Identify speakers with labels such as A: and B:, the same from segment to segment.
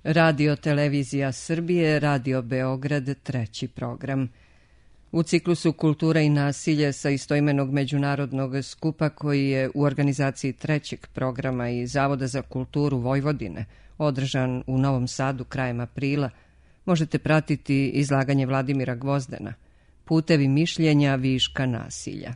A: Radio Televizija Srbije, Radio Beograd, treći program. U ciklusu Kultura i nasilje sa istoimenog međunarodnog skupa koji je u organizaciji trećeg programa i Zavoda za kulturu Vojvodine, održan u Novom Sadu krajem aprila, možete pratiti izlaganje Vladimira Gvozdena, Putevi mišljenja viška nasilja.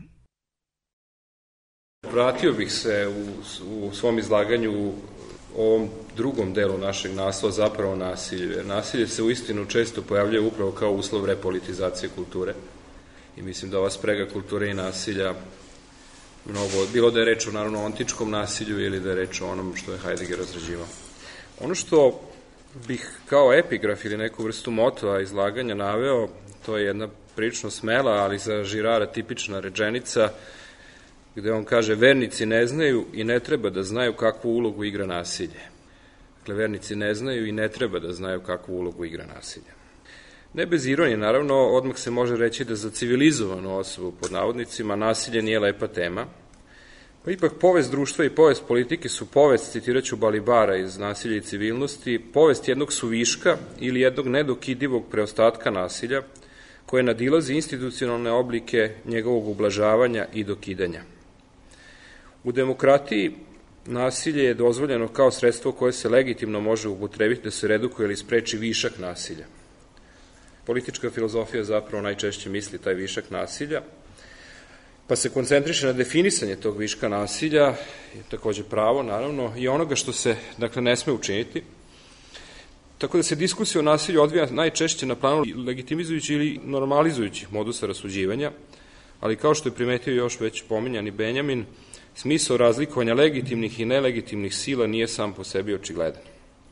B: Vratio bih se u svom izlaganju u ovom drugom delu našeg naslova zapravo nasilje. Jer nasilje se uistinu često pojavljuje upravo kao uslov repolitizacije kulture. I mislim da ova sprega kulture i nasilja mnogo, bilo da je reč o naravno antičkom nasilju ili da je reč o onom što je Heidegger razrađivao. Ono što bih kao epigraf ili neku vrstu motoa izlaganja naveo, to je jedna prilično smela, ali za Žirara tipična rečenica, gde on kaže: vernici ne znaju i ne treba da znaju kakvu ulogu igra nasilje. Dakle, vernici ne znaju i ne treba da znaju kakvu ulogu igra nasilje. Ne bez ironije, naravno, odmah se može reći da za civilizovanu osobu, pod navodnicima, nasilje nije lepa tema, pa ipak povest društva i povest politike su povest, citiraću Balibara iz Nasilja i civilnosti, povest jednog suviška ili jednog nedokidivog preostatka nasilja, koje nadilazi institucionalne oblike njegovog ublažavanja i dokidanja. U demokratiji nasilje je dozvoljeno kao sredstvo koje se legitimno može upotrebiti da se redukuje ili spreči višak nasilja. Politička filozofija zapravo najčešće misli taj višak nasilja, pa se koncentriše na definisanje tog viška nasilja, je takođe pravo, naravno, i onoga što se, dakle, ne sme učiniti. Tako da se diskusija o nasilju odvija najčešće na planu legitimizujući ili normalizujućih modusa rasuđivanja, ali kao što je primetio još već pominjani Benjamin, smisao razlikovanja legitimnih i nelegitimnih sila nije sam po sebi očigledan.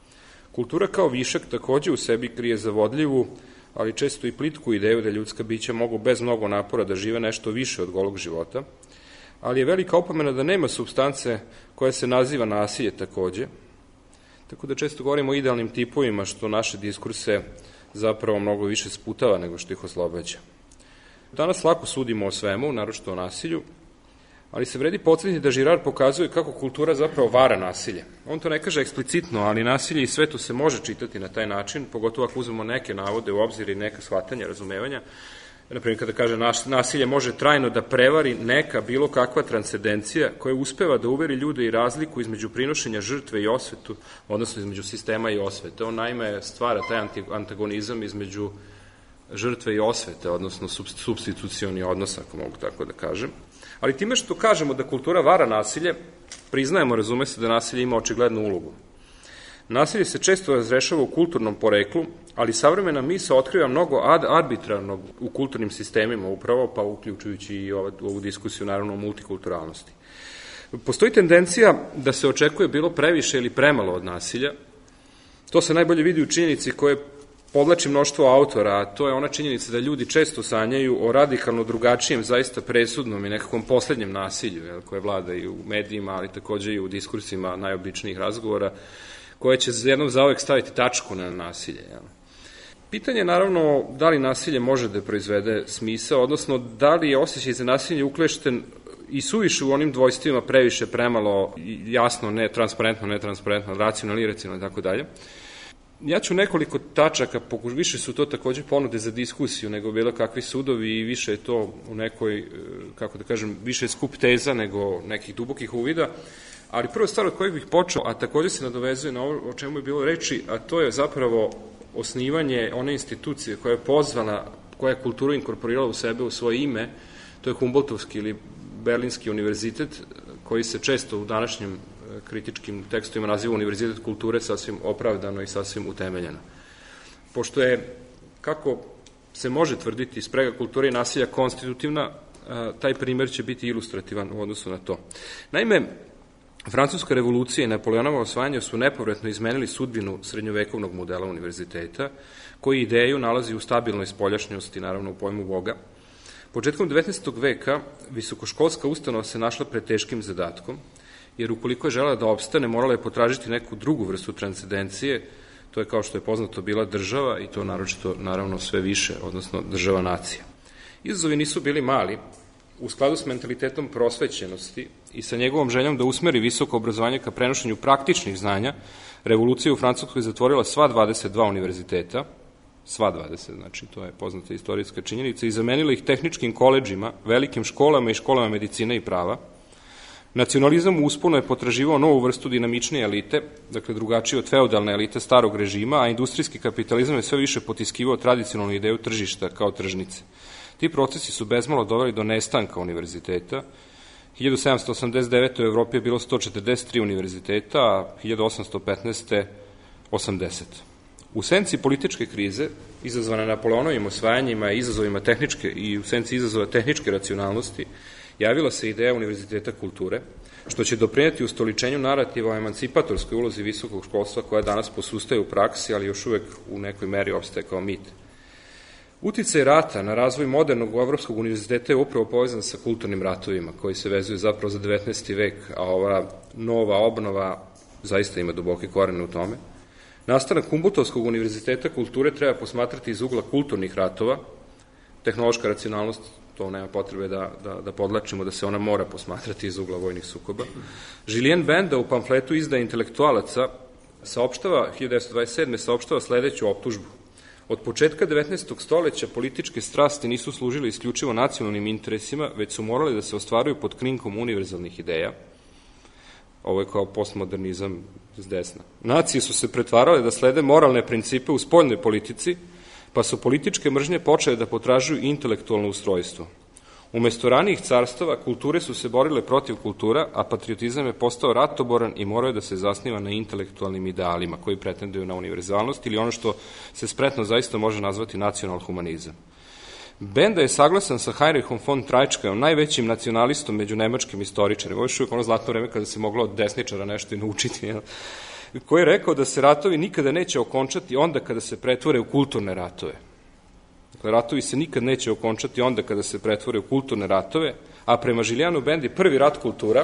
B: Kultura kao višak takođe u sebi krije zavodljivu, ali često i plitku ideju da ljudska bića mogu bez mnogo napora da žive nešto više od golog života, ali je velika opomena da nema supstance koja se naziva nasilje takođe, tako da često govorimo o idealnim tipovima, što naše diskurse zapravo mnogo više sputava nego što ih oslobađa. Danas lako sudimo o svemu, naročito o nasilju, ali se vredi podsjetiti da Žirar pokazuje kako kultura zapravo vara nasilje. On to ne kaže eksplicitno, ali nasilje i svetu se može čitati na taj način, pogotovo ako uzmemo neke navode u obzir i neka shvatanja, razumevanja. Naprimjer, kada kaže nasilje može trajno da prevari neka bilo kakva transcendencija koja uspeva da uveri ljude i razliku između prinošenja žrtve i osvetu, odnosno između sistema i osvete. On naime stvara taj antagonizam između žrtve i osvete, odnosno supstitucioni odnos, ako mogu tako da kažem. Ali time što kažemo da kultura vara nasilje, priznajemo, razume se, da nasilje ima očiglednu ulogu. Nasilje se često razrešava u kulturnom poreklu, ali savremena misao otkriva mnogo arbitrarnog u kulturnim sistemima upravo, pa uključujući i ovu diskusiju naravno o multikulturalnosti. Postoji tendencija da se očekuje bilo previše ili premalo od nasilja. To se najbolje vidi u činjenici koje podlači mnoštvo autora, a to je ona činjenica da ljudi često sanjaju o radikalno drugačijem, zaista presudnom i nekakvom poslednjem nasilju, koje vlada i u medijima, ali takođe i u diskursima najobičnijih razgovora, koje će jednom zauvek staviti tačku na nasilje. Pitanje je naravno da li nasilje može da proizvede smisao, odnosno da li je osjećaj za nasilje uklešten i suviše u onim dvojstvima previše, premalo, jasno, netransparentno, racionalno, iracionalno i tako dalje. Ja ću nekoliko tačaka, više su to takođe ponude za diskusiju nego bilo kakvi sudovi i više je to u nekoj, kako da kažem, više je skup teza nego nekih dubokih uvida, ali prva stvar od kojeg bih počeo, a takođe se nadovezuje na ovo o čemu je bilo reči, a to je zapravo osnivanje one institucije koja je pozvana, koja je kulturu inkorporirala u sebe, u svoje ime, to je Humboldtovski ili Berlinski univerzitet, koji se često u današnjim kritičkim tekstovima naziva univerzitet kulture, sasvim opravdano i sasvim utemeljeno. Pošto je, kako se može tvrditi, sprega kulture i nasilja konstitutivna, taj primer će biti ilustrativan u odnosu na to. Naime, Francuska revolucija i Napoleonovo osvajanje su nepovratno izmenili sudbinu srednjovekovnog modela univerziteta, koji ideju nalazi u stabilnoj spoljašnjosti, naravno u pojmu Boga. Početkom 19. veka visokoškolska ustanova se našla pred teškim zadatkom, jer ukoliko je želela da opstane, morala je potražiti neku drugu vrstu transcendencije, to je kao što je poznato bila država i to naročito, naravno, sve više, odnosno država nacija. Izazovi nisu bili mali, u skladu s mentalitetom prosvećenosti i sa njegovom željom da usmeri visoko obrazovanje ka prenošenju praktičnih znanja, revolucija u Francuskoj zatvorila sva 22 univerziteta, sva 20, znači to je poznata istorijska činjenica, i zamenila ih tehničkim koledžima, velikim školama i školama medicine i prava. Nacionalizam u usponu je potraživao novu vrstu dinamičnije elite, dakle drugačije od feudalne elite starog režima, a industrijski kapitalizam je sve više potiskivao tradicionalnu ideju tržišta kao tržnice. Ti procesi su bezmalo doveli do nestanka univerziteta. 1789. u Evropi je bilo 143 univerziteta, a 1815. 80. U senci političke krize, izazvane Napoleonovim osvajanjima i izazovima tehničke i u senci izazova tehničke racionalnosti, javila se ideja univerziteta kulture, što će doprineti ustoličenju narativa o emancipatorskoj ulozi visokog školstva koja danas posustaje u praksi, ali još uvek u nekoj meri opstaje kao mit. Uticaj rata na razvoj modernog evropskog univerziteta je upravo povezan sa kulturnim ratovima, koji se vezuju zapravo za 19. vek, a ova nova obnova zaista ima duboke korene u tome. Nastanak Humboldtovskog univerziteta kulture treba posmatrati iz ugla kulturnih ratova. Tehnološka racionalnost, to nema potrebe da podlačimo, da se ona mora posmatrati iz ugla vojnih sukoba. Julien Benda u pamfletu Izdaja intelektualaca saopštava, 1927. saopštava sledeću optužbu. Od početka 19. stoleća političke strasti nisu služile isključivo nacionalnim interesima, već su morali da se ostvaruju pod krinkom univerzalnih ideja. Ovo je kao postmodernizam s desna. Nacije su se pretvarale da slede moralne principe u spoljnoj politici, pa su političke mržnje počele da potražuju intelektualno ustrojstvo. Umesto ranijih carstava, kulture su se borile protiv kultura, a patriotizam je postao ratoboran i morao je da se zasniva na intelektualnim idealima koji pretenduju na univerzalnost ili ono što se spretno zaista može nazvati nacional humanizam. Benda je saglasan sa Heinrichom von Treitschkeom, najvećim nacionalistom među nemačkim istoričarima. Ovo je uvijek ono zlatno vreme kada se moglo od desničara nešto i naučiti, koji je rekao da se ratovi nikada neće okončati onda kada se pretvore u kulturne ratove. Dakle, ratovi se nikad neće okončati onda kada se pretvore u kulturne ratove, a prema Julianu Bendi prvi rat kultura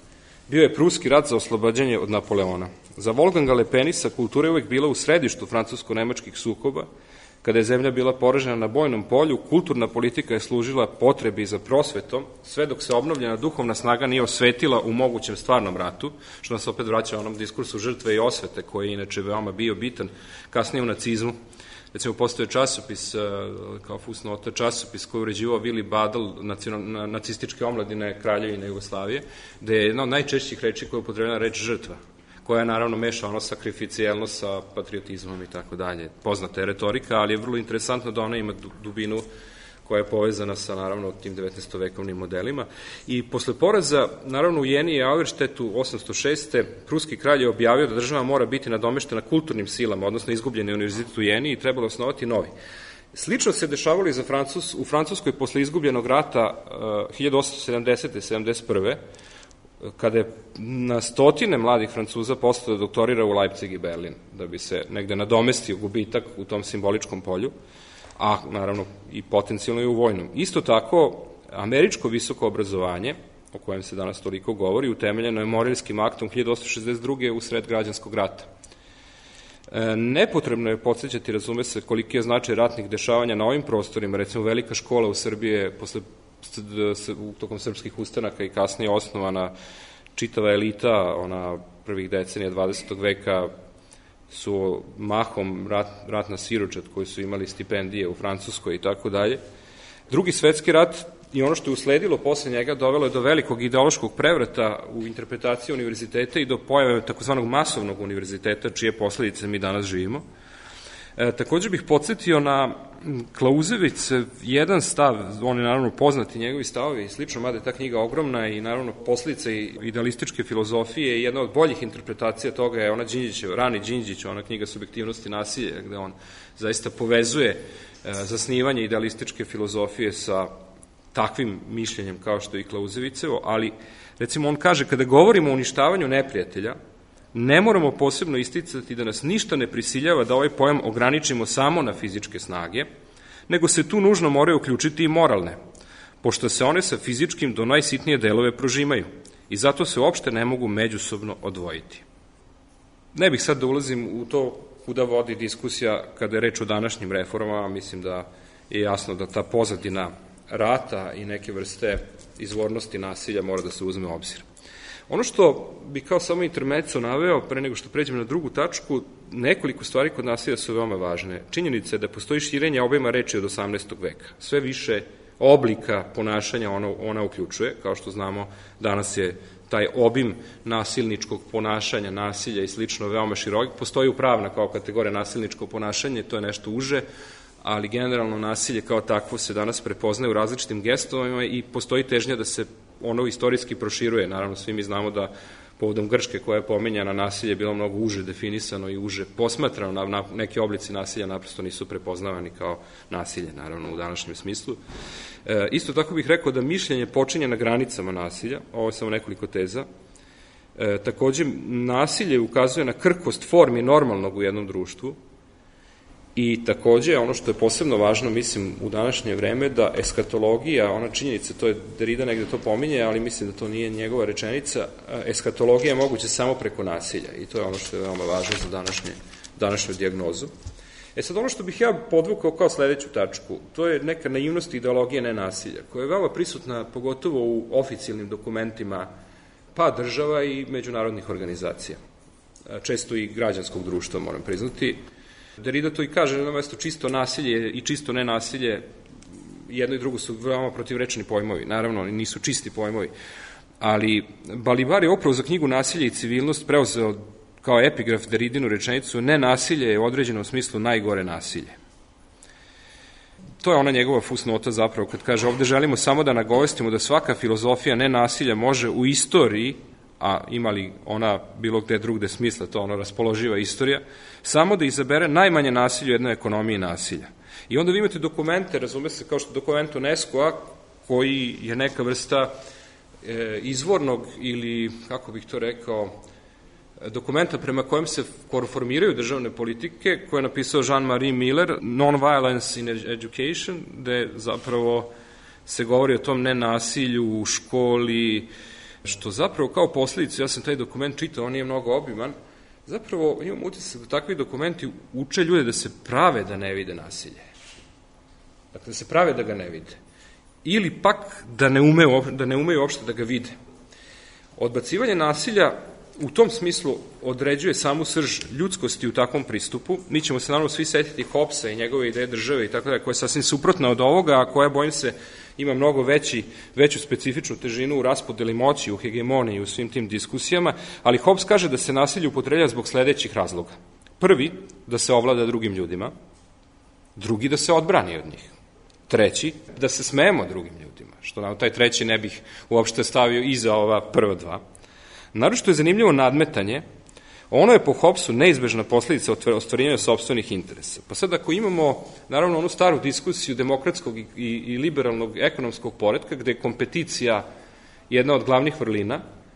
B: bio je pruski rat za oslobađanje od Napoleona. Za Wolfganga Lepenisa kultura je uvek bila u središtu francusko-nemačkih sukoba. Kada je zemlja bila poražena na bojnom polju, kulturna politika je služila potrebi za prosvetom, sve dok se obnovljena duhovna snaga nije osvetila u mogućem stvarnom ratu, što nas opet vraća onom diskursu žrtve i osvete, koji je inače veoma bio bitan kasnije u nacizmu. Recimo, postoje časopis, kao fusnota, časopis koji je uređivao Vili Badl, nacističke omladine Kraljevine Jugoslavije, gde je jedna od najčešćih reči koja je upotrebljena reč žrtva, koja je naravno meša ono sakrificijelno sa patriotizmom i tako dalje. Poznata je retorika, ali je vrlo interesantno da ona ima dubinu koja je povezana sa, naravno, tim 19. vekovnim modelima. I posle poraza, naravno, u Jeni i Auerstetu 806. pruski kralj je objavio da država mora biti nadomeštena kulturnim silama, odnosno izgubljeni univerzitet u Jeni i trebalo osnovati novi. Slično se dešavalo i u Francuskoj posle izgubljenog rata 1870. i 71. kada je na stotine mladih Francuza postao da doktorira u Leipzig i Berlin, da bi se negde nadomestio gubitak u tom simboličkom polju, a naravno i potencijalno i u vojnom. Isto tako, američko visoko obrazovanje, o kojem se danas toliko govori, utemeljeno je Morilskim aktom 1862. u sred građanskog rata. Nepotrebno je podsjećati, razume se, koliki je značaj ratnih dešavanja na ovim prostorima. Recimo, velika škola u Srbiji je tokom srpskih ustanaka i kasnije osnovana čitava elita, ona prvih decenija 20. veka su mahom ratna siročad koji su imali stipendije u Francuskoj i tako dalje. Drugi svetski rat i ono što je usledilo posle njega dovelo je do velikog ideološkog prevrata u interpretaciji univerziteta i do pojave takozvanog masovnog univerziteta, čije posledice mi danas živimo. Takođe bih podsjetio na Klauzevic, jedan stav, on je naravno poznati njegovi stavovi i slično, mada je ta knjiga ogromna i naravno posljedica idealističke filozofije i jedna od boljih interpretacija toga je ona Đinđićeva, rani Đinđić, ona knjiga Subjektivnost i nasilje, gde on zaista povezuje zasnivanje idealističke filozofije sa takvim mišljenjem kao što je i Klauzevicevo, ali recimo on kaže kada govorimo o uništavanju neprijatelja, ne moramo posebno isticati da nas ništa ne prisiljava da ovaj pojam ograničimo samo na fizičke snage, nego se tu nužno moraju uključiti i moralne, pošto se one sa fizičkim do najsitnije delove prožimaju i zato se uopšte ne mogu međusobno odvojiti. Ne bih sad da ulazim u to kuda vodi diskusija kada je reč o današnjim reformama, mislim da je jasno da ta pozadina rata i neke vrste izvornosti nasilja mora da se uzme u obzir. Ono što bi kao samo intermezzo naveo, pre nego što pređemo na drugu tačku, nekoliko stvari kod nasilja su veoma važne. Činjenica je da postoji širenje obima reči od 18. veka. Sve više oblika ponašanja ona uključuje. Kao što znamo, danas je taj obim nasilničkog ponašanja, nasilja i slično veoma širok. Postoji pravna kao kategorija nasilničko ponašanje, to je nešto uže, ali generalno nasilje kao takvo se danas prepoznaje u različitim gestovima i postoji težnja da se ono istorijski proširuje. Naravno, svi mi znamo da povodom Grčke koja je pomenjana, nasilje je bilo mnogo uže definisano i uže posmatrano, neki oblici nasilja naprosto nisu prepoznavani kao nasilje, naravno, u današnjem smislu. Isto tako bih rekao da mišljenje počinje na granicama nasilja, ovo je samo nekoliko teza. Takođe, nasilje ukazuje na krhkost formi normalnog u jednom društvu i takođe, ono što je posebno važno, mislim, u današnje vreme, da eskatologija, ona činjenica, to je Derrida negde to pominje, ali mislim da to nije njegova rečenica, eskatologija je moguće samo preko nasilja i to je ono što je veoma važno za današnju dijagnozu. Sad, ono što bih ja podvukao kao sledeću tačku, to je neka naivnost ideologije nenasilja, koja je veoma prisutna, pogotovo u oficijalnim dokumentima pa država i međunarodnih organizacija, često i građanskog društva, moram priznati. Derrida to i kaže, na mesto čisto nasilje i čisto nenasilje, jedno i drugo su veoma protivrečni pojmovi, naravno, oni nisu čisti pojmovi, ali Balibar je upravo za knjigu Nasilje i civilnost preuzeo kao epigraf Derridinu rečenicu: nenasilje je u određenom smislu najgore nasilje. To je ona njegova fusnota zapravo, kad kaže ovde želimo samo da nagovestimo da svaka filozofija nenasilja može u istoriji, a ima li ona bilo gde drugde smisla, to ono raspoloživa istorija, samo da izabere najmanje nasilje u jednoj ekonomiji nasilja. I onda vi imate dokumente, razume se, kao što dokument UNESCO-a, koji je neka vrsta izvornog ili, kako bih to rekao, dokumenta prema kojem se formiraju državne politike, koje je napisao Jean-Marie Miller, Non-Violence in Education, gde zapravo se govori o tom nenasilju u školi, što zapravo kao posledicu, ja sam taj dokument čitao, on nije mnogo obiman, zapravo imam utisak da takvi dokumenti uče ljude da se prave da ne vide nasilje. Dakle, da se prave da ga ne vide. Ili pak da ne umeju uopšte da ga vide. Odbacivanje nasilja u tom smislu određuje samu srž ljudskosti u takvom pristupu. Mi ćemo se naravno svi setiti Hobbesa i njegove ideje države i tako da, koja je sasvim suprotna od ovoga, a koja, bojim se, ima mnogo veću specifičnu težinu u raspodeli moći, u hegemoniji, u svim tim diskusijama, ali Hobbes kaže da se nasilje upotrebljava zbog sledećih razloga. Prvi, da se ovlada drugim ljudima, drugi, da se odbrani od njih, treći, da se smejemo drugim ljudima, što nam taj treći ne bih uopšte stavio iza ova prva dva. Naročito je zanimljivo nadmetanje, ono je po Hobbesu neizbežna posledica ostvarenja sopstvenih interesa. Pa sad ako imamo, naravno, onu staru diskusiju demokratskog i liberalnog ekonomskog poretka, gde je kompeticija jedna od glavnih vrlina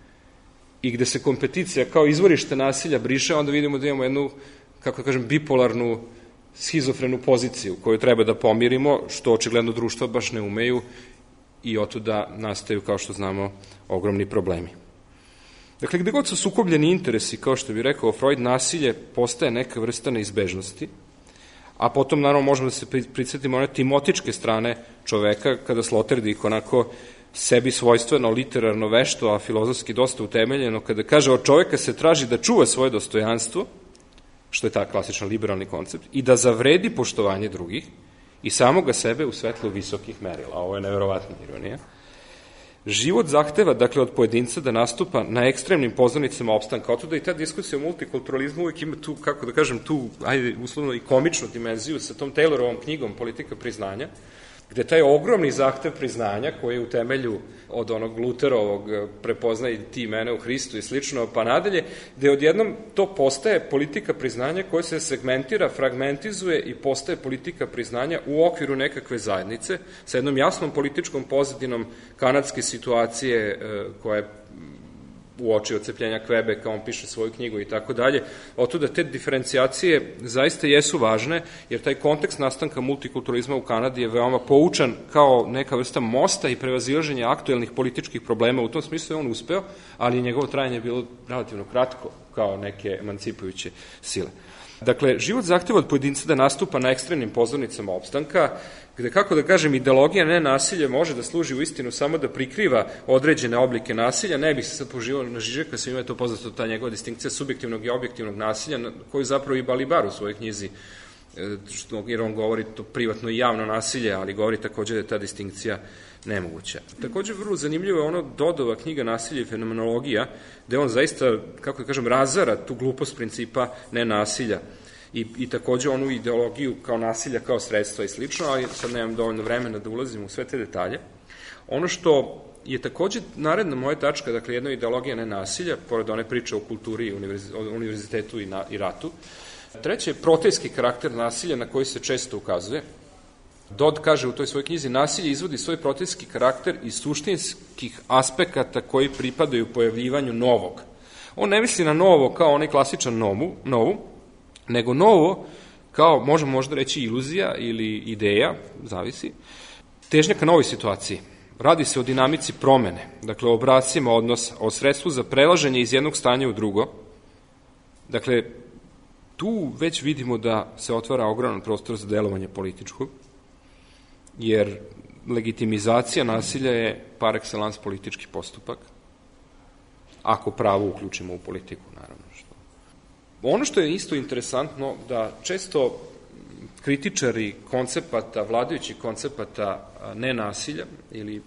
B: i gde se kompeticija kao izvorište nasilja briše, onda vidimo da imamo jednu, kako kažem, bipolarnu, schizofrenu poziciju koju treba da pomirimo, što očigledno društva baš ne umeju i otuda nastaju, kao što znamo, ogromni problemi. Dakle, gde god su sukobljeni interesi, kao što bi rekao Freud, nasilje postaje neka vrsta neizbežnosti, a potom, naravno, možemo da se prisjetimo one timotičke strane čoveka, kada Sloterdijk onako sebi svojstveno, literarno, vešto, a filozofski dosta utemeljeno, kada kaže od čoveka se traži da čuva svoje dostojanstvo, što je ta klasičan liberalni koncept, i da zavredi poštovanje drugih i samoga sebe u svetlu visokih merila. Ovo je neverovatna ironija. Život zahteva, dakle, od pojedinca da nastupa na ekstremnim pozornicama opstanka. Otuda i ta diskusija o multikulturalizmu uvijek ima tu, kako da kažem, tu, ajde, uslovno i komičnu dimenziju sa tom Taylorovom knjigom Politika priznanja, gde taj ogromni zahtev priznanja, koji je u temelju od onog Luterovog prepoznaj ti mene u Hristu i slično, pa nadalje, gde odjednom to postaje politika priznanja koja se segmentira, fragmentizuje i postaje politika priznanja u okviru nekakve zajednice sa jednom jasnom političkom pozadinom kanadske situacije koja je uoči odcepljenja Kvebeka, on piše svoju knjigu i tako dalje. Otuda te diferencijacije zaista jesu važne, jer taj kontekst nastanka multikulturalizma u Kanadi je veoma poučan kao neka vrsta mosta i prevazilaženja aktuelnih političkih problema. U tom smislu je on uspeo, ali njegovo trajanje je bilo relativno kratko kao neke emancipujuće sile. Dakle, život zahteva od pojedinca da nastupa na ekstremnim pozornicama opstanka, gde, kako da kažem, ideologija nenasilja može da služi u istinu samo da prikriva određene oblike nasilja. Ne bih se sad poživao na Žižeka, svima je to poznato, ta njegova distinkcija subjektivnog i objektivnog nasilja, koju zapravo i Balibar u svojoj knjizi, jer on govori to privatno i javno nasilje, ali govori takođe da je ta distinkcija nemoguća. Takođe, vrlo zanimljivo je ono Dodova knjiga Nasilje i fenomenologija, gde on zaista, kako da kažem, razara tu glupost principa nenasilja i takođe onu ideologiju kao nasilja, kao sredstva i slično, ali sad nemam dovoljno vremena da ulazim u sve te detalje. Ono što je takođe naredna moja tačka, dakle, jedna ideologija nenasilja, pored one priče o kulturi, o univerzitetu i ratu. Treće je protejski karakter nasilja na koji se često ukazuje. Dodd kaže u toj svojoj knjizi: nasilje izvodi svoj protejski karakter iz suštinskih aspekata koji pripadaju pojavljivanju novog. On ne misli na novo kao onaj klasičan novu, nego novo kao, možemo možda reći, iluzija ili ideja, zavisi, težnja ka novoj situaciji. Radi se o dinamici promene, dakle o obrascima odnosa, o sredstvu za prelaženje iz jednog stanja u drugo. Dakle, tu već vidimo da se otvara ogroman prostor za delovanje političko, jer legitimizacija nasilja je par excellence politički postupak, ako pravo uključimo u politiku, naravno. Ono što je isto interesantno, da često kritičari koncepata, vladajućih koncepata nenasilja, ili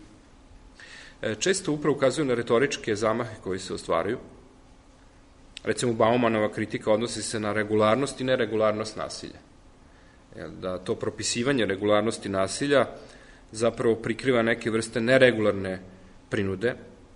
B: često upravo ukazuju na retoričke zamahe koji se ostvaruju. Recimo, Baumanova kritika odnosi se na regularnost i neregularnost nasilja. Da to propisivanje regularnosti nasilja zapravo prikriva neke vrste neregularne prinude,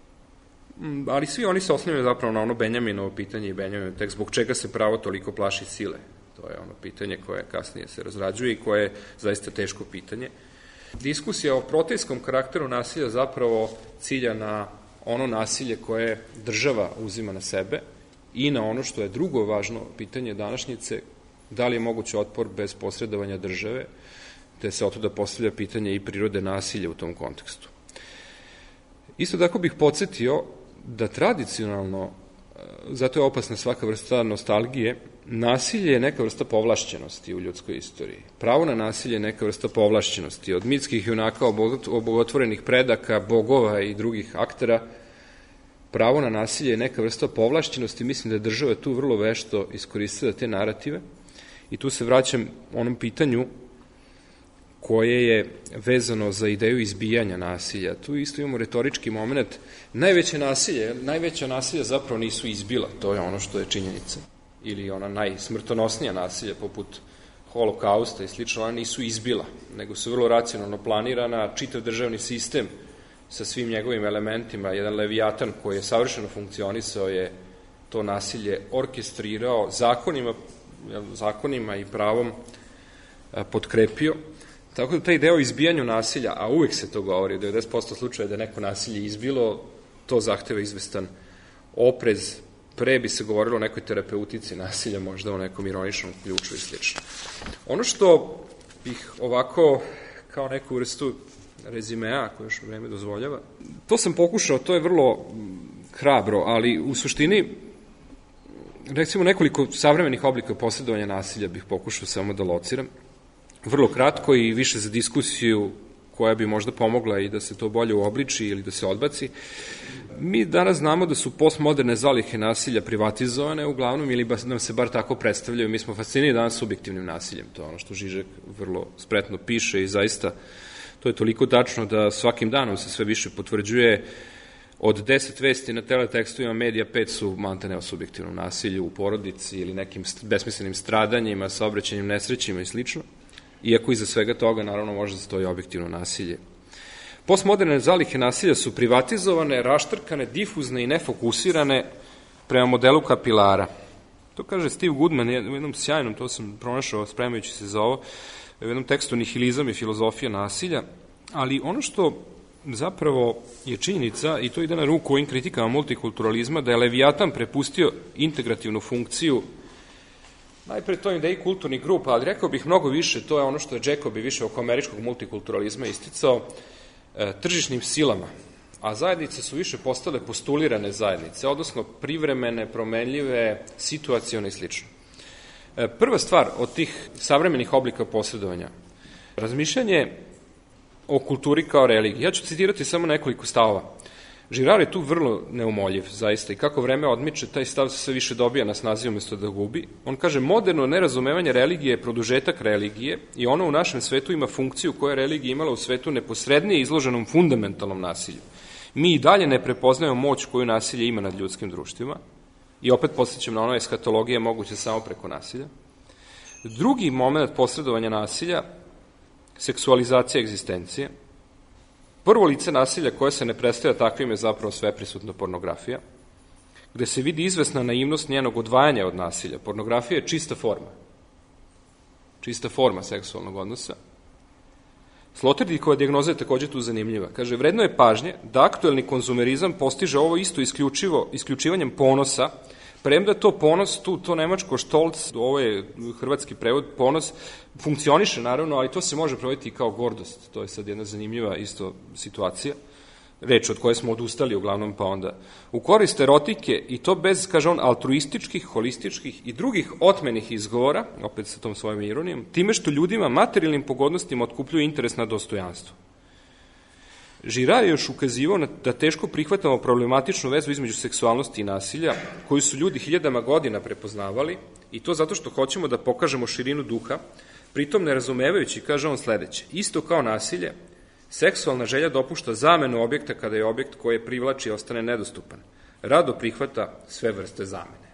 B: ali svi oni se osnovaju zapravo na ono Benjaminovo pitanje i Benjaminov tekst, zbog čega se pravo toliko plaši sile. To je ono pitanje koje kasnije se razrađuje i koje je zaista teško pitanje. Diskusija o protejskom karakteru nasilja zapravo cilja na ono nasilje koje država uzima na sebe i na ono što je drugo važno pitanje današnjice, da li je moguće otpor bez posredovanja države, te se otuda postavlja pitanje i prirode nasilja u tom kontekstu. Isto tako bih podsjetio da tradicionalno, zato je opasna svaka vrsta nostalgije, nasilje je neka vrsta povlašćenosti u ljudskoj istoriji. Pravo na nasilje je neka vrsta povlašćenosti. Od mitskih junaka, obogotvorenih predaka, bogova i drugih aktera, pravo na nasilje je neka vrsta povlašćenosti. Mislim da je država tu vrlo vešto iskoristila te narative i tu se vraćam onom pitanju koje je vezano za ideju izbijanja nasilja. Tu isto imamo retorički moment. Najveća nasilja zapravo nisu izbila, to je ono što je činjenica. Ili ona najsmrtonosnija nasilja, poput holokausta i slično, ona nisu izbila, nego su vrlo racionalno planirana, čitav državni sistem sa svim njegovim elementima, jedan Leviatan koji je savršeno funkcionisao je to nasilje orkestrirao, zakonima i pravom potkrepio. Tako da taj deo izbijanju nasilja, a uvek se to govori, 90% slučaja da je neko nasilje izbilo, to zahteva izvestan oprez. Pre bi se govorilo o nekoj terapeutici nasilja, možda o nekom ironičnom ključu i slično. Ono što bih ovako, kao neku vrstu rezimea, koje još vreme dozvoljava, to sam pokušao, to je vrlo hrabro, ali u suštini, recimo, nekoliko savremenih oblika posredovanja nasilja bih pokušao samo da lociram. Vrlo kratko i više za diskusiju koja bi možda pomogla i da se to bolje uobliči ili da se odbaci. Mi danas znamo da su postmoderne zalihe nasilja privatizovane uglavnom ili nam se bar tako predstavljaju. Mi smo fascinirani danas subjektivnim nasiljem. To je ono što Žižek vrlo spretno piše i zaista to je toliko tačno da svakim danom se sve više potvrđuje. Od 10 vesti na teletekstovima medija 5 su maltene o subjektivnom nasilju u porodici ili nekim besmislenim stradanjima, saobraćajnim nesrećima i slično. Iako iza svega toga, naravno, može da stoji objektivno nasilje. Postmoderne zalihe nasilja su privatizovane, raštrkane, difuzne i nefokusirane prema modelu kapilara. To kaže Steve Goodman u jednom sjajnom, to sam pronašao spremajući se za ovo, u jednom tekstu Nihilizam i filozofija nasilja, ali ono što zapravo je činjenica, i to ide na ruku ovim kritikama multikulturalizma, da je Leviatan prepustio integrativnu funkciju najpre toj ideji kulturnih grupa, ali rekao bih mnogo više, to je ono što je Jacobi više oko američkog multikulturalizma isticao, tržišnim silama, a zajednice su više postale postulirane zajednice, odnosno privremene, promenljive, situacione i slično. Prva stvar od tih savremenih oblika posredovanja, razmišljanje o kulturi kao religiji. Ja ću citirati samo nekoliko stavova. Girard je tu vrlo neumoljiv, zaista, i kako vreme odmiče, taj stav se sve više dobija na snazi umjesto da gubi. On kaže, moderno nerazumevanje religije je produžetak religije i ono u našem svetu ima funkciju koja je religija imala u svetu neposrednije izloženom fundamentalnom nasilju. Mi i dalje ne prepoznajemo moć koju nasilje ima nad ljudskim društvima i opet podsjećam na ono eskatologija moguće samo preko nasilja. Drugi moment posredovanja nasilja, seksualizacija egzistencije. Prvo lice nasilja koje se ne predstavlja takvim je zapravo sveprisutna pornografija, gde se vidi izvesna naivnost njenog odvajanja od nasilja. Pornografija je čista forma seksualnog odnosa. Sloterdijkova dijagnoza je takođe tu zanimljiva. Kaže, vredno je pažnje da aktuelni konzumerizam postiže ovo isto isključivanjem ponosa, premda to ponos, to nemačko štolc, ovo je hrvatski prevod, ponos, funkcioniše naravno, ali to se može prevoditi kao gordost. To je sad jedna zanimljiva isto situacija, reč od koje smo odustali uglavnom pa onda. U korist erotike i to bez, kaže on, altruističkih, holističkih i drugih otmenih izgovora, opet sa tom svojom ironijom, time što ljudima materijalnim pogodnostima otkupljuju interes na dostojanstvo. Girard je još ukazivao da teško prihvatamo problematičnu vezu između seksualnosti i nasilja, koju su ljudi hiljadama godina prepoznavali, i to zato što hoćemo da pokažemo širinu duha, pritom ne razumevajući, kaže on sledeće, isto kao nasilje, seksualna želja dopušta zamenu objekta kada je objekt koje privlači ostane nedostupan. Rado prihvata sve vrste zamene.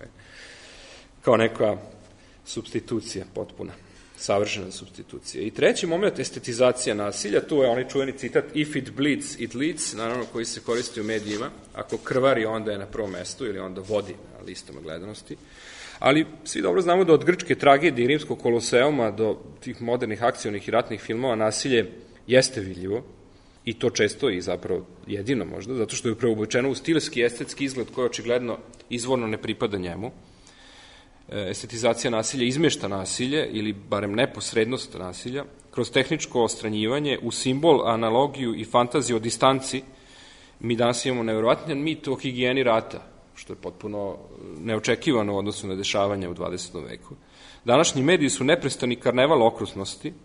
B: Kao neka supstitucija potpuna. Savršena supstitucija. I treći moment, estetizacija nasilja, tu je onaj čuveni citat if it bleeds, it leads, naravno koji se koristi u medijima, ako krvari onda je na prvom mestu ili onda vodi na listama gledanosti, ali svi dobro znamo da od grčke tragedije i rimskog koloseuma do tih modernih akcionih i ratnih filmova nasilje jeste vidljivo i to često i zapravo jedino možda, zato što je preobučeno u stilski, estetski izgled koji očigledno izvorno ne pripada njemu. Estetizacija nasilja izmešta nasilje ili barem neposrednost nasilja kroz tehničko ostranjivanje u simbol, analogiju i fantaziju o distanci. Mi danas imamo nevjerovatni mit o higijeni rata, što je potpuno neočekivano u odnosu na dešavanja u 20. veku. Današnji mediji su neprestani karneval okrutnosti,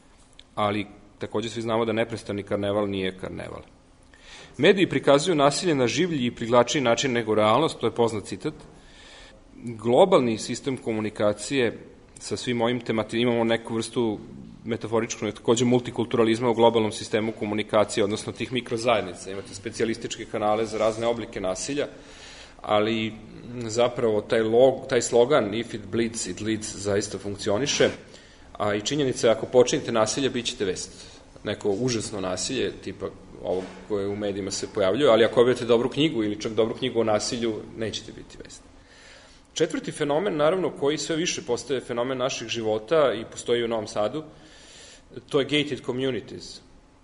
B: ali takođe svi znamo da neprestani karneval nije karneval. Mediji prikazuju nasilje na življi i privlačniji način nego realnost, to je poznat citat. Globalni sistem komunikacije sa svim ovim tematima, imamo neku vrstu metaforičku, takođe multikulturalizma u globalnom sistemu komunikacije, odnosno tih mikrozajednica. Imate specijalističke kanale za razne oblike nasilja, ali zapravo taj slogan if it bleeds, it leads zaista funkcioniše, a i činjenica je ako počinite nasilje, bit ćete vest. Neko užasno nasilje, tipa ovog koje u medijima se pojavljuje, ali ako objavite dobru knjigu ili čak dobru knjigu o nasilju, nećete biti vest. Četvrti fenomen, naravno, koji sve više postaje fenomen naših života i postoji u Novom Sadu, to je gated communities,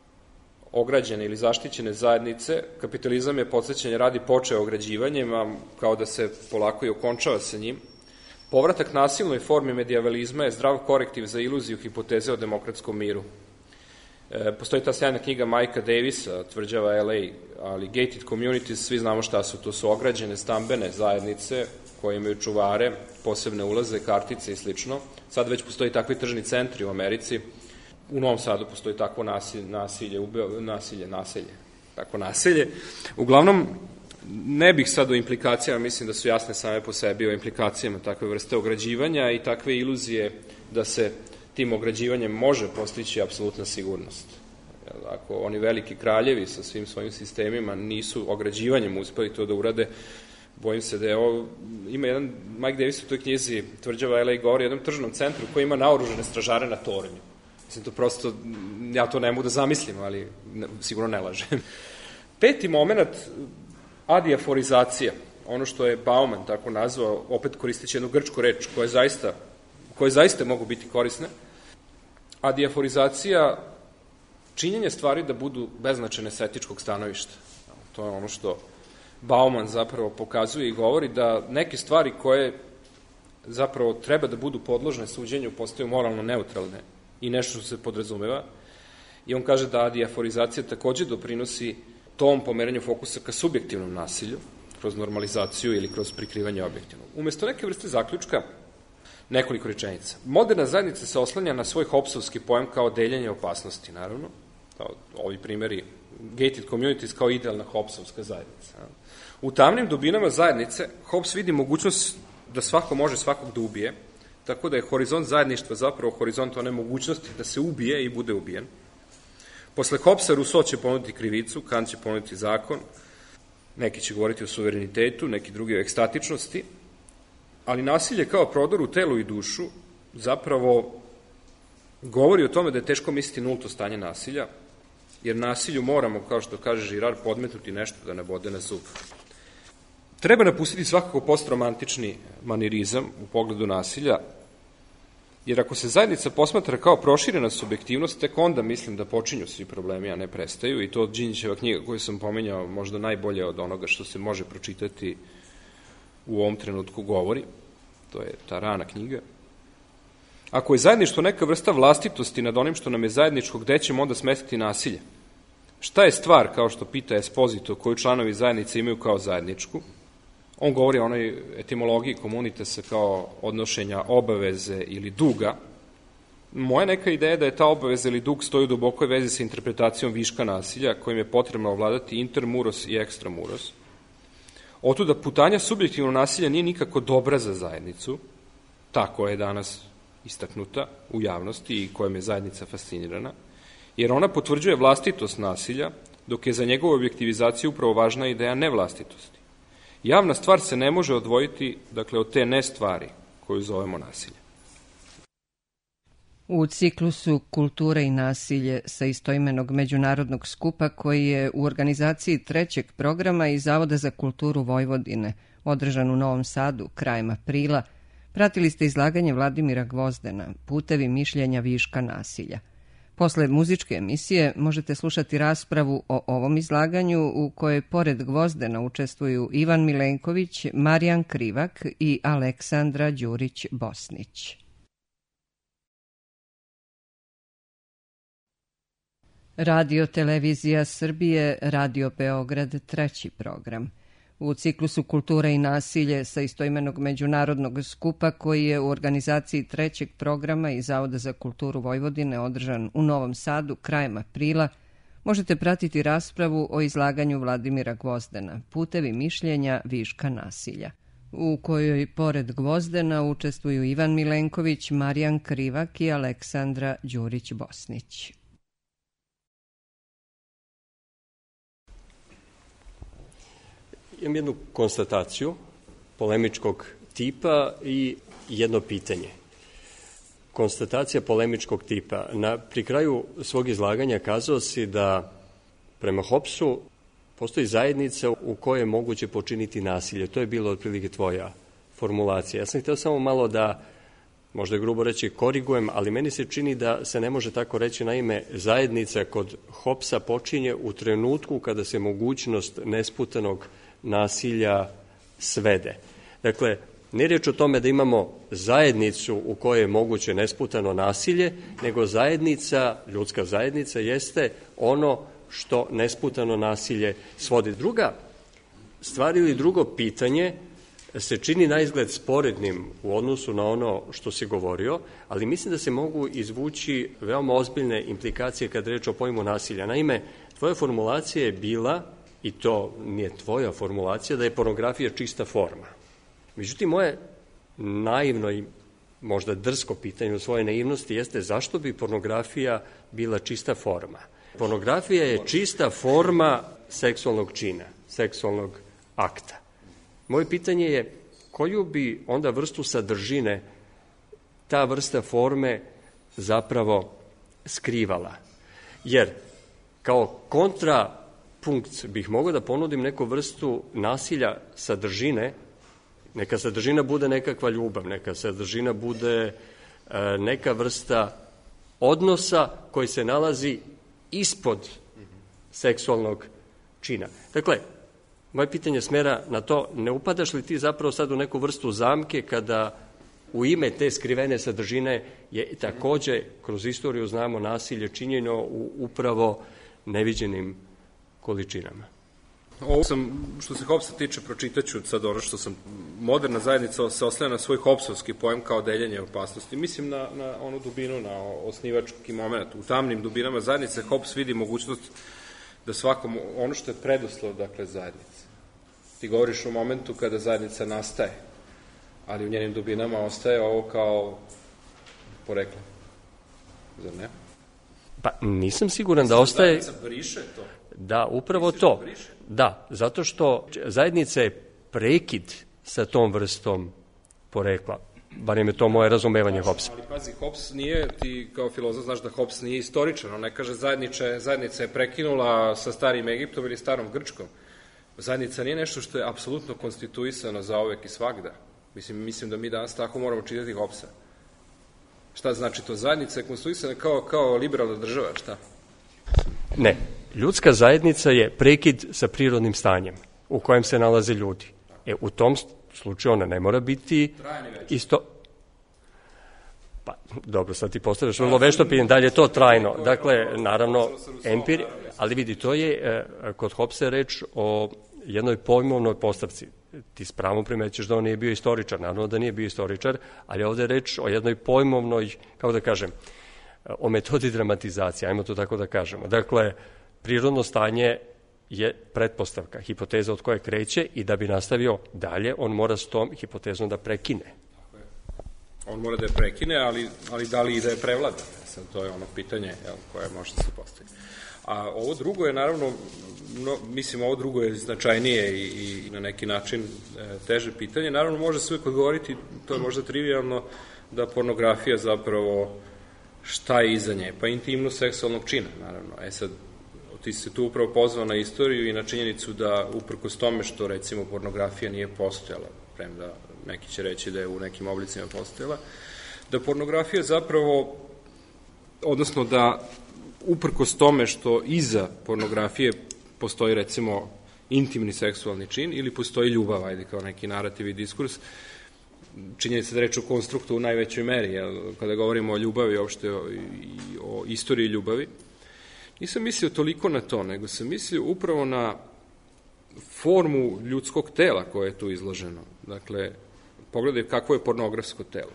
B: ograđene ili zaštićene zajednice. Kapitalizam je podsjećanje radi počeo ograđivanjem, a kao da se polako i okončava sa njim. Povratak nasilnoj formi medijevalizma je zdrav korektiv za iluziju hipoteze o demokratskom miru. Postoji ta sjajna knjiga Mikea Davisa, Tvrđava LA, ali gated communities, svi znamo šta su, to su ograđene stambene zajednice koje imaju čuvare, posebne ulaze, kartice i slično. Sad već postoji takvi tržni centri u Americi. U Novom Sadu postoji takvo naselje. Uglavnom, ne bih sad o implikacijama, mislim da su jasne same po sebi o implikacijama takve vrste ograđivanja i takve iluzije da se tim ograđivanjem može postići apsolutna sigurnost. Ako oni veliki kraljevi sa svim svojim sistemima nisu ograđivanjem uspeli to da urade, bojim se da je ovo, ima jedan Mike Davis u toj knjizi Tvrđava LA govori o jednom tržnom centru koji ima naoružane stražare na tornju. Mislim, to prosto, ja to ne mogu da zamislim, ali sigurno ne lažem. Peti moment, adiaforizacija, ono što je Bauman tako nazvao, opet koristeći jednu grčku reč koje zaista mogu biti korisne. Adiaforizacija, činjenje stvari da budu beznačajne s etičkog stanovišta. To je ono što Bauman zapravo pokazuje i govori da neke stvari koje zapravo treba da budu podložne suđenju postaju moralno neutralne i nešto što se podrazumeva. I on kaže da adiaforizacija takođe doprinosi tom pomeranju fokusa ka subjektivnom nasilju, kroz normalizaciju ili kroz prikrivanje objektivnog. Umesto neke vrste zaključka, Nekoliko rečenica. Moderna zajednica se oslanja na svoj Hobbesovski pojam kao deljenje opasnosti, naravno. Ovi primjeri gated communities kao idealna Hobbesovska zajednica. U tamnim dubinama zajednice Hobbes vidi mogućnost da svako može svakog da ubije, tako da je horizont zajedništva zapravo horizont one mogućnosti da se ubije i bude ubijen. Posle Hobbesa Rousseau će ponuditi krivicu, Kant će ponuditi zakon, neki će govoriti o suverenitetu, neki drugi o ekstatičnosti, ali nasilje kao prodor u telu i dušu zapravo govori o tome da je teško misliti nulto stanje nasilja, jer nasilju moramo, kao što kaže Girard, podmetnuti nešto da ne bode na zub. Treba napustiti svakako postromantični manirizam u pogledu nasilja, jer ako se zajednica posmatra kao proširena subjektivnost, tek onda mislim da počinju svi problemi, a ne prestaju, i to Đinđićeva knjiga koju sam pomenjao možda najbolje od onoga što se može pročitati u ovom trenutku govori. To je ta rana knjiga. Ako je zajedništvo neka vrsta vlastitosti nad onim što nam je zajedničko, gde ćemo onda smestiti nasilje? Šta je stvar, kao što pita Esposito, koju članovi zajednice imaju kao zajedničku? On govori o onoj etimologiji komunitasa kao odnošenja obaveze ili duga. Moja neka ideja je da je ta obaveza ili dug stoji u dubokoj vezi sa interpretacijom viška nasilja, kojim je potrebno ovladati intermuros i ekstramuros. Otuda putanja subjektivno nasilja nije nikako dobra za zajednicu, ta koja je danas istaknuta u javnosti i kojom je zajednica fascinirana, jer ona potvrđuje vlastitost nasilja, dok je za njegovu objektivizaciju upravo važna ideja nevlastitosti. Javna stvar se ne može odvojiti, dakle, od te nestvari koju zovemo nasilje.
A: U ciklusu Kultura i nasilje sa istoimenog međunarodnog skupa koji je u organizaciji trećeg programa i Zavoda za kulturu Vojvodine, održan u Novom Sadu krajem aprila, pratili ste izlaganje Vladimira Gvozdena, Putevi mišljenja viška nasilja. Posle muzičke emisije možete slušati raspravu o ovom izlaganju u kojoj pored Gvozdena učestvuju Ivan Milenković, Marijan Krivak i Aleksandra Đurić-Bosnić. Radio Televizija Srbije, Radio Beograd, treći program. U ciklusu Kultura i nasilje sa istoimenog međunarodnog skupa koji je u organizaciji trećeg programa i Zavoda za kulturu Vojvodine održan u Novom Sadu krajem aprila, možete pratiti raspravu o izlaganju Vladimira Gvozdena, Putevi mišljenja viška nasilja, u kojoj pored Gvozdena učestvuju Ivan Milenković, Marijan Krivak i Aleksandra Đurić-Bosnić.
C: Imam jednu konstataciju polemičkog tipa i jedno pitanje. Konstatacija polemičkog tipa. Pri kraju svog izlaganja kazao si da prema Hobbesu postoji zajednica u kojoj je moguće počiniti nasilje. To je bilo otprilike tvoja formulacija. Ja sam htio samo malo da, možda je grubo reći, korigujem, ali meni se čini da se ne može tako reći. Naime, zajednica kod Hobbesa počinje u trenutku kada se mogućnost nesputanog nasilja svede. Dakle, nije riječ o tome da imamo zajednicu u kojoj je moguće nesputano nasilje, nego zajednica, ljudska zajednica, jeste ono što nesputano nasilje svodi. Druga stvar ili drugo pitanje se čini naizgled sporednim u odnosu na ono što si govorio, ali mislim da se mogu izvući veoma ozbiljne implikacije kad reč o pojmu nasilja. Naime, tvoja formulacija je bila, i to nije tvoja formulacija, da je pornografija čista forma. Međutim, moje naivno i možda drsko pitanje u svojoj naivnosti jeste zašto bi pornografija bila čista forma. Pornografija je čista forma seksualnog čina, seksualnog akta. Moje pitanje je koju bi onda vrstu sadržine ta vrsta forme zapravo skrivala. Jer kao kontrapunkt bih mogao da ponudim neku vrstu nasilja sadržine. Neka sadržina bude nekakva ljubav, neka sadržina bude neka vrsta odnosa koji se nalazi ispod seksualnog čina. Dakle, moje pitanje smera na to, ne upadaš li ti zapravo sad u neku vrstu zamke kada u ime te skrivene sadržine je takođe kroz istoriju znamo nasilje činjeno u upravo neviđenim količinama?
B: Ovo sam, što se Hobbesa tiče, pročitaću sad ono što sam, moderna zajednica se oslanja na svoj Hobbesovski pojem kao deljenje opasnosti. Mislim na onu dubinu, na osnivački moment. U tamnim dubinama zajednice Hobbes vidi mogućnost da svakom, ono što je preduslov, dakle, zajednice. Ti govoriš o momentu kada zajednica nastaje, ali u njenim dubinama ostaje ovo kao poreklo. Zar ne?
C: Pa nisam siguran da ostaje...
B: Zajednica briše to?
C: Da, upravo to. Da, zato što zajednica je prekid sa tom vrstom porekla. Barem je to moje razumevanje Hobbesa.
B: Ali pazi, Hobbes nije, ti kao filozof znaš da Hobbes nije istoričan, on ne kaže zajednica je prekinula sa starim Egiptom ili starom Grčkom. Zajednica nije nešto što je apsolutno konstituisano za uvek i svagda. Mislim da mi danas tako moramo čitati Hobbesa. Šta znači to? Zajednica je konstituisana kao liberalna država, šta?
C: Ne. Ljudska zajednica je prekid sa prirodnim stanjem u kojem se nalaze ljudi. U tom slučaju ona ne mora biti isto... Pa, dobro, sad ti postavljaš vrlo vešto pitanje, da li je to trajno? Dakle, naravno, ali vidi, to je kod Hobbesa reč o jednoj pojmovnoj postavci. Ti s pravom primećeš da on nije bio istoričar, naravno da nije bio istoričar, ali ovde je reč o jednoj pojmovnoj, kako da kažem, o metodi dramatizacije, ajmo to tako da kažemo. Dakle, prirodno stanje je pretpostavka, hipoteza od koje kreće i da bi nastavio dalje, on mora s tom hipotezom da prekine.
B: On mora da je prekine, ali da li i da je prevlada? Sad, to je ono pitanje koje može da se postaviti. A ovo drugo je naravno, ovo drugo je značajnije i na neki način teže pitanje. Naravno, može se uvijek odgovoriti, to je možda trivialno, da pornografija zapravo šta je iza nje? Pa intimnost seksualnog čina, naravno. Sad, ti se tu upravo pozvao na istoriju i na činjenicu da uprkos tome što, recimo, pornografija nije postojala, premda neki će reći da je u nekim oblicima postojala, da pornografija zapravo, odnosno da uprkos tome što iza pornografije postoji, recimo, intimni seksualni čin ili postoji ljubav, ajde, kao neki narativ i diskurs, činjenica da reč o konstruktu u najvećoj meri, kada govorimo o ljubavi, uopšte o istoriji ljubavi, nisam mislio toliko na to, nego sam mislio upravo na formu ljudskog tela koje je tu izloženo. Dakle, pogledaj kakvo je pornografsko telo,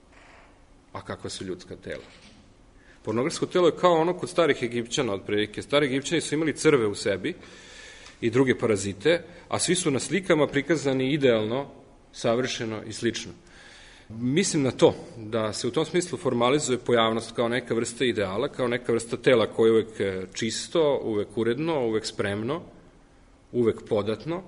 B: a kakva su ljudska tela. Pornografsko telo je kao ono kod starih Egipćana, otprilike. Stari Egipćani su imali crve u sebi i druge parazite, a svi su na slikama prikazani idealno, savršeno i slično. Mislim na to, da se u tom smislu formalizuje pojavnost kao neka vrsta ideala, kao neka vrsta tela koje je uvek čisto, uvek uredno, uvek spremno, uvek podatno,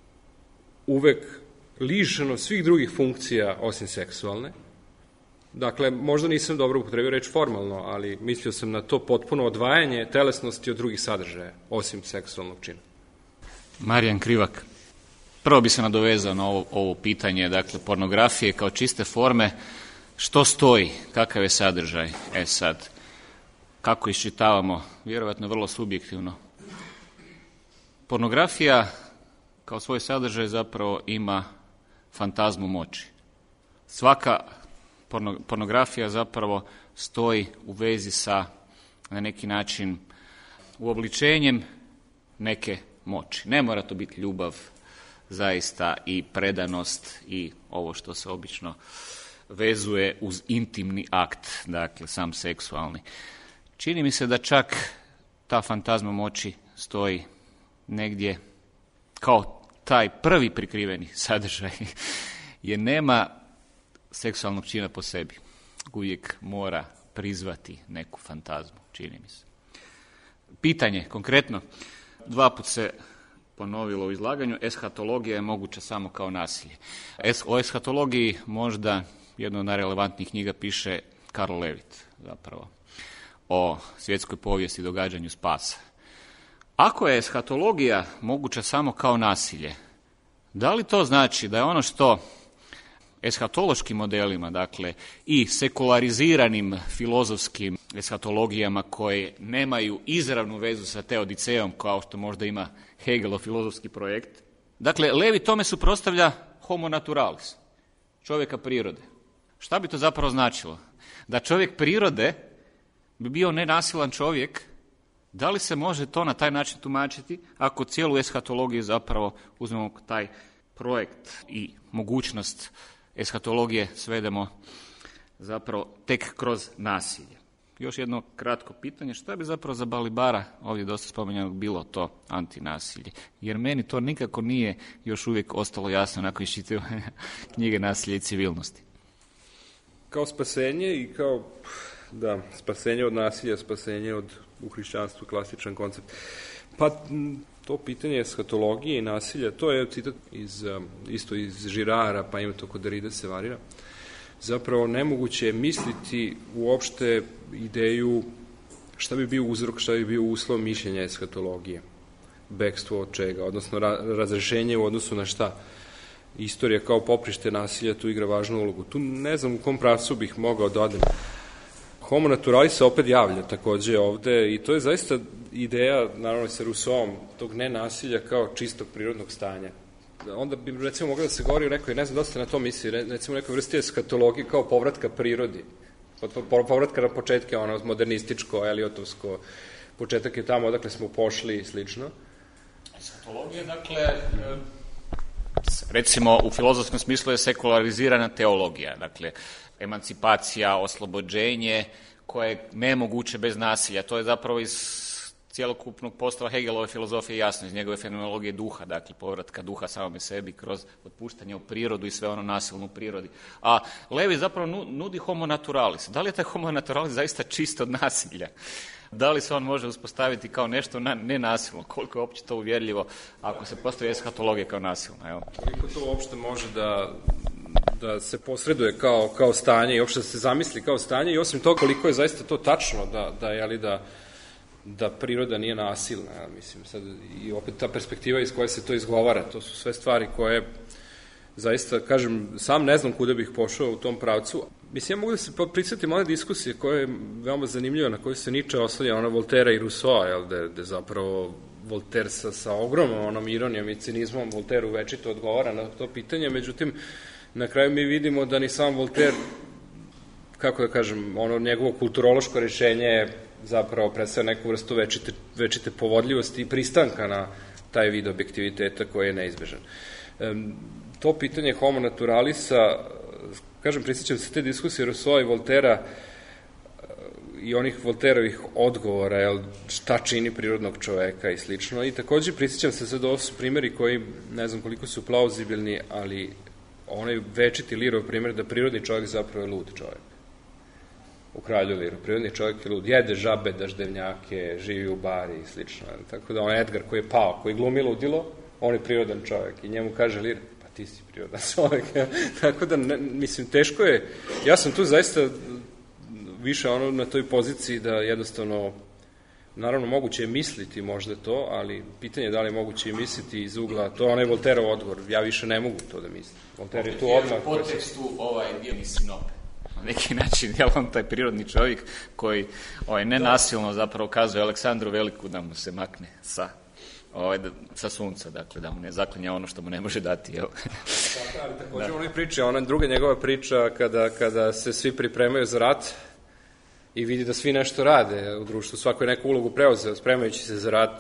B: uvek lišeno svih drugih funkcija osim seksualne. Dakle, možda nisam dobro upotrebio reč formalno, ali mislio sam na to potpuno odvajanje telesnosti od drugih sadržaja, osim seksualnog čina.
D: Marijan Krivak. Prvo bi se nadovezao na ovo pitanje, dakle, pornografije kao čiste forme, što stoji, kakav je sadržaj, sad, kako iščitavamo, vjerovatno vrlo subjektivno. Pornografija kao svoj sadržaj zapravo ima fantazmu moći. Svaka pornografija zapravo stoji u vezi sa, na neki način, uobličenjem neke moći. Ne mora to biti ljubav, zaista, i predanost i ovo što se obično vezuje uz intimni akt, dakle sam seksualni. Čini mi se da čak ta fantazma moći stoji negdje kao taj prvi prikriveni sadržaj, jer nema seksualnog čina po sebi. Uvijek mora prizvati neku fantazmu, čini mi se. Pitanje, konkretno, 2 put se ponovilo u izlaganju, eshatologija je moguća samo kao nasilje. O eshatologiji možda jednu od najrelevantnijih knjiga piše Karl Levit, zapravo, o svjetskoj povijesti i događanju spasa. Ako je eshatologija moguća samo kao nasilje, da li to znači da je ono što eshatološkim modelima, dakle, i sekulariziranim filozofskim eshatologijama koje nemaju izravnu vezu sa teodicejom, kao što možda ima Hegelov filozofski projekt. Dakle, Levi tome suprotstavlja homo naturalis, čovjeka prirode. Šta bi to zapravo značilo? Da čovjek prirode bi bio nenasilan čovjek Da li se može to na taj način tumačiti ako cijelu eshatologiju zapravo uzmemo taj projekt i mogućnost eshatologije svedemo zapravo tek kroz nasilje? Još jedno kratko pitanje, šta bi zapravo za Balibara, ovdje dosta spominjano, bilo to antinasilje? Jer meni to nikako nije još uvijek ostalo jasno nakon iščitavanja knjige Nasilje i civilnosti.
B: Kao spasenje i kao, da, spasenje od nasilja, spasenje od, u hrišćanstvu, klasičan koncept. Pa to pitanje eshatologije i nasilja, to je citat isto iz Žirara, pa ima to kod Derrida se varira. Zapravo nemoguće je misliti uopšte ideju šta bi bio uzrok, šta bi bio uslov mišljenja eshatologije. Bekstvo od čega, odnosno razrešenje u odnosu na šta. Istorija kao poprište nasilja tu igra važnu ulogu. Tu ne znam u kom pravcu bih mogao da odem. Homo naturalis se opet javlja takođe ovde i to je zaista ideja, naravno sa Rousseauom, tog nenasilja kao čistog prirodnog stanja. Onda bi recimo mogla da se govori o nekoj, ne znam da ste na to misli, recimo nekoj vrsti eskatologije kao povratka prirodi. Povratka na početke, ono modernističko, eliotovsko, početak je tamo odakle smo pošli i slično.
D: Eskatologija, dakle, recimo u filozofskom smislu je sekularizirana teologija, dakle, emancipacija, oslobođenje, koje je nemoguće bez nasilja. To je zapravo iz cijelokupnog postava Hegelove filozofije jasno, iz njegove fenomenologije duha, dakle povratka duha samome sebi kroz otpuštanje u prirodu i sve ono nasilno u prirodi. A Levi zapravo nudi homo naturalis. Da li je taj homo naturalis zaista čist od nasilja? Da li se on može uspostaviti kao nešto nenasilno? Koliko je uopće to uvjerljivo ako se postavi eshatologija kao nasilna? Evo.
B: Koliko to uopšte može da se posreduje kao stanje i uopšte da se zamisli kao stanje i osim toga koliko je zaista to tačno da priroda nije nasilna, ja mislim, sad, i opet ta perspektiva iz koje se to izgovara, to su sve stvari koje zaista, kažem, sam ne znam kuda bih pošao u tom pravcu. Mislim, ja mogu da se prisjetim one diskusije koje je veoma zanimljiva, na koju se Nietzsche oslanja, ona Voltera i Rousseau, gde zapravo Voltaire sa ogromnom onom ironijom i cinizmom Voltairu večito odgovara na to pitanje, međutim, na kraju mi vidimo da ni sam Voltaire, kako da kažem, ono njegovo kulturološko rješenje je zapravo predstavlja neku vrstu večite povodljivosti i pristanka na taj vid objektiviteta koji je neizbežan. To pitanje homo naturalisa, kažem, prisjećam se te diskusije Rousseau i Voltera i onih Volterovih odgovora, šta čini prirodnog čoveka i slično, i takođe prisjećam se sad, ovo su primjeri koji, ne znam koliko su plauzibilni, ali onaj večiti Lirov primjer da prirodni čovjek zapravo je lud čovjek. U Kralju Liru. Prirodni čovjek je lud. Jede žabe, daždevnjake, živi u bari i slično. Tako da on Edgar koji je pao, koji glumi ludilo, on je prirodan čovjek. I njemu kaže Lir, pa ti si prirodan čovjek. Tako da, mislim, teško je. Ja sam tu zaista više na toj poziciji da jednostavno, naravno, moguće je misliti možda to, ali pitanje je da li je moguće i misliti iz ugla, to je onaj Volterov odgovor. Ja više ne mogu to da mislim. Voltaire je tu odmah.
D: U podtekstu Dionisi Sinope. Na neki način, je on taj prirodni čovjek koji nenasilno zapravo kazuje Aleksandru Veliku da mu se makne sa sunca, dakle, da mu ne zaklinja ono što mu ne može dati.
B: Također u onoj priči, ona druga njegova priča kada se svi pripremaju za rat i vidi da svi nešto rade u društvu, svako je neku ulogu preuzeo, spremajući se za rat,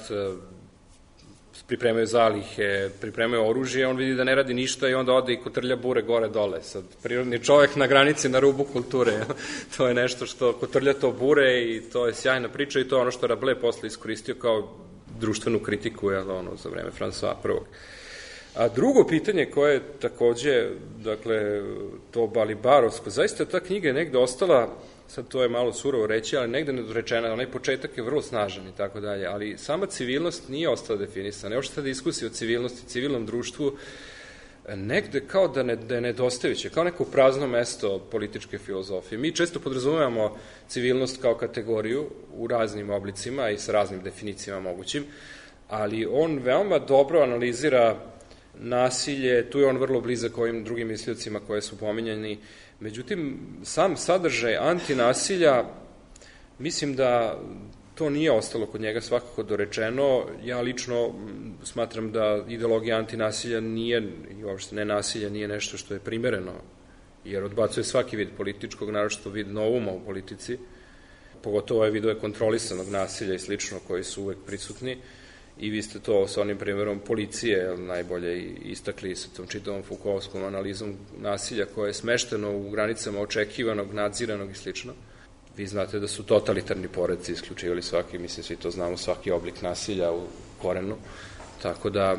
B: pripremaju zalihe, pripremaju oružje, on vidi da ne radi ništa i onda ode i kotrlja bure gore dole. Sad, prirodni čovjek na granici, na rubu kulture, to je nešto što kotrlja to bure i to je sjajna priča i to je ono što Rabelais posle iskoristio kao društvenu kritiku za vreme François I. A drugo pitanje koje je takođe, dakle, to balibarovsko, zaista ta knjiga je negde ostala, sad to je malo surovo reći, ali negde nedorečena, onaj početak je vrlo snažan i tako dalje, ali sama civilnost nije ostala definisana. Evo što ta diskusija o civilnosti, civilnom društvu, negde kao da je nedostajuće, kao neko prazno mesto političke filozofije. Mi često podrazumevamo civilnost kao kategoriju u raznim oblicima i sa raznim definicijama mogućim, ali on veoma dobro analizira nasilje, tu je on vrlo blizak ovim drugim misliocima koje su pominjani. Međutim, sam sadržaj antinasilja, mislim da to nije ostalo kod njega svakako dorečeno. Ja lično smatram da ideologija antinasilja nije, i uopšte nenasilja, nije nešto što je primereno, jer odbacuje svaki vid političkog, naročito vid novuma u politici. pogotovo ove vidove kontrolisanog nasilja i slično koji su uvek prisutni, i vi ste to sa onim primjerom policije najbolje istakli sa tom čitavom Foucaultskom analizom nasilja koje je smešteno u granicama očekivanog, nadziranog i slično. Vi znate da su totalitarni poredci isključivali svaki, mislim svi to znamo, svaki oblik nasilja u korenu, tako da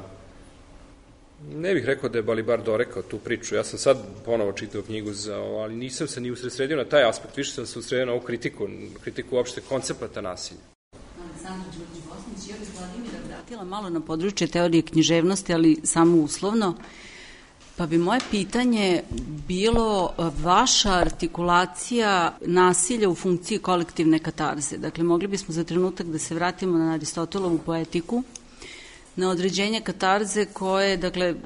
B: ne bih rekao da je Balibar dorekao tu priču. Ja sam sad ponovo čitao knjigu, ali nisam se ni usredsredio na taj aspekt, više sam se usredio na ovu kritiku uopšte koncepata nasilja.
E: Aleksandra Đurić-Bosnić, ja bih Vladimira vratila malo na područje teorije književnosti, ali samo uslovno. Pa bi moje pitanje bilo vaša artikulacija nasilja u funkciji kolektivne katarze. Dakle, mogli bismo za trenutak da se vratimo na Aristotelovu poetiku, na određenje katarze koje, dakle,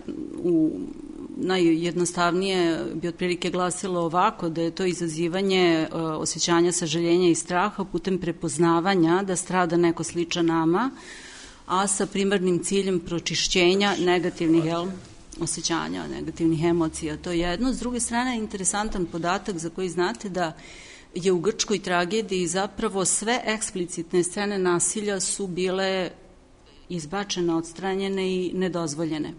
E: najjednostavnije bi otprilike glasilo ovako, da je to izazivanje osjećanja sažaljenja i straha putem prepoznavanja da strada neko sličan nama, a sa primarnim ciljem pročišćenja negativnih osjećanja, negativnih emocija. To je jedno. S druge strane, interesantan podatak za koji znate da je u grčkoj tragediji zapravo sve eksplicitne scene nasilja su bile izbačene, odstranjene i nedozvoljene.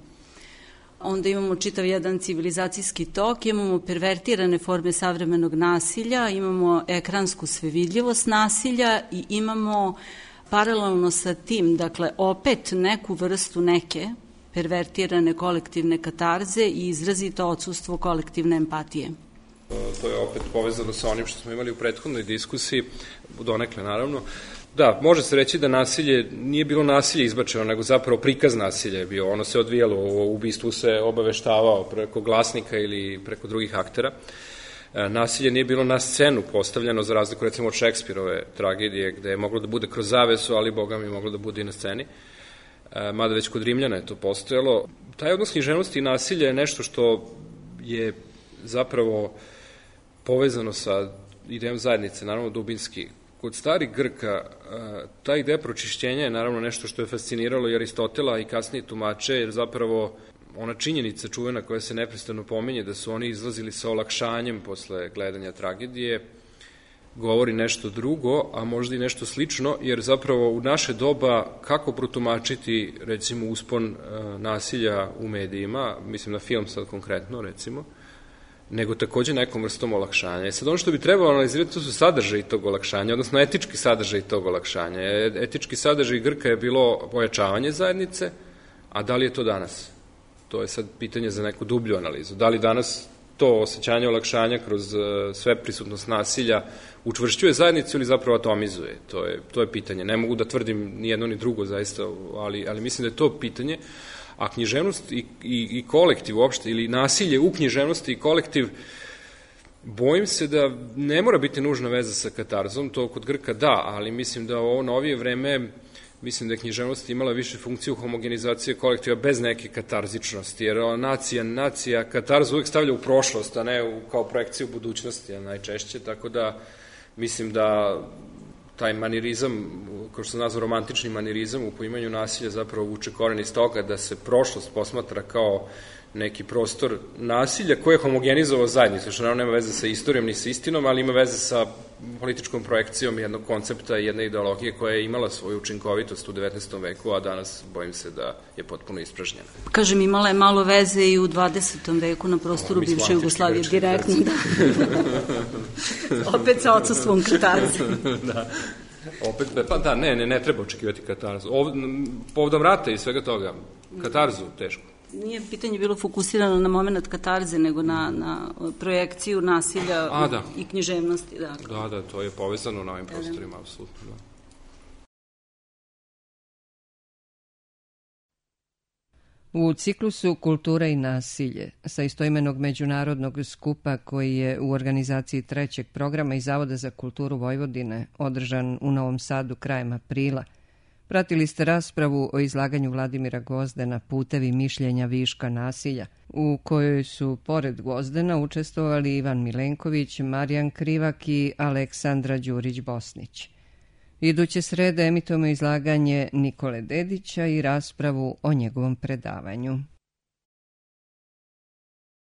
E: Onda imamo čitav jedan civilizacijski tok, imamo pervertirane forme savremenog nasilja, imamo ekransku svevidljivost nasilja i imamo paralelno sa tim, dakle, opet neku vrstu neke pervertirane kolektivne katarze i izrazito odsustvo kolektivne empatije.
B: To je opet povezano sa onim što smo imali u prethodnoj diskusiji, donekle naravno. Da, može se reći da nasilje nije bilo nasilje izbačeno, nego zapravo prikaz nasilja je bio. Ono se odvijalo, o ubistvu se obaveštavao preko glasnika ili preko drugih aktera. Nasilje nije bilo na scenu postavljeno, za razliku recimo od Šekspirove tragedije, gde je moglo da bude kroz zavesu, ali Boga mi moglo da bude i na sceni. Mada već kod Rimljana je to postojalo. Taj odnos književnosti i nasilja je nešto što je zapravo povezano sa idejom zajednice, naravno dubinski. Kod starih Grka ta ideja pročišćenja je naravno nešto što je fasciniralo i Aristotela i kasnije tumače, jer zapravo ona činjenica čuvena koja se neprestano pominje da su oni izlazili sa olakšanjem posle gledanja tragedije, govori nešto drugo, a možda i nešto slično, jer zapravo u naše doba kako protumačiti recimo uspon nasilja u medijima, mislim na film sad konkretno recimo, nego takođe nekom vrstom olakšanja. I sad ono što bi trebalo analizirati, to su sadržaji tog olakšanja, odnosno etički sadržaj tog olakšanja. Etički sadržaj Grka je bilo pojačavanje zajednice, a da li je to danas? To je sad pitanje za neku dublju analizu. Da li danas to osjećanje olakšanja kroz sve prisutnost nasilja učvršćuje zajednicu ili zapravo atomizuje? To je pitanje. Ne mogu da tvrdim ni jedno ni drugo zaista, ali mislim da je to pitanje. A književnost i kolektiv uopšte, ili nasilje u književnosti i kolektiv, bojim se da ne mora biti nužna veza sa katarzom, to kod Grka da, ali mislim da u ovo novije vreme, mislim da je književnost imala više funkciju homogenizacije kolektiva bez neke katarzičnosti, jer nacija katarzu uvek stavlja u prošlost, a ne kao projekciju budućnosti, najčešće, tako da mislim da taj manirizam, kao što se nazva romantični manirizam u poimanju nasilja zapravo vuče koren iz toga da se prošlost posmatra kao neki prostor nasilja koje je homogenizovao zajednicu, što naravno nema veze sa istorijom ni sa istinom, ali ima veze sa političkom projekcijom jednog koncepta i jedne ideologije koja je imala svoju učinkovitost u 19. veku, a danas bojim se da je potpuno ispražnjena.
E: Kažem, imala je malo veze i u 20. veku na prostoru bivše Jugoslavije, direktno, da. Opet sa odsustvom katarze.
B: Da. Opet, pa da, ne treba očekivati katarzu. Povodom rata i svega toga, katarzu teško.
E: Nije pitanje bilo fokusirano na moment katarze, nego na projekciju nasilja i književnosti.
B: Da, to je povezano na ovim prostorima, apsolutno, da.
A: U ciklusu Kultura i nasilje sa istoimenog međunarodnog skupa koji je u organizaciji trećeg programa i Zavoda za kulturu Vojvodine održan u Novom Sadu krajem aprila, pratili ste raspravu o izlaganju Vladimira Gvozdena Putevi mišljenja viška nasilja, u kojoj su pored Gvozdena učestvovali Ivan Milenković, Marijan Krivak i Aleksandra Đurić-Bosnić. Iduće srede emitujemo izlaganje Nikole Dedića i raspravu o njegovom predavanju.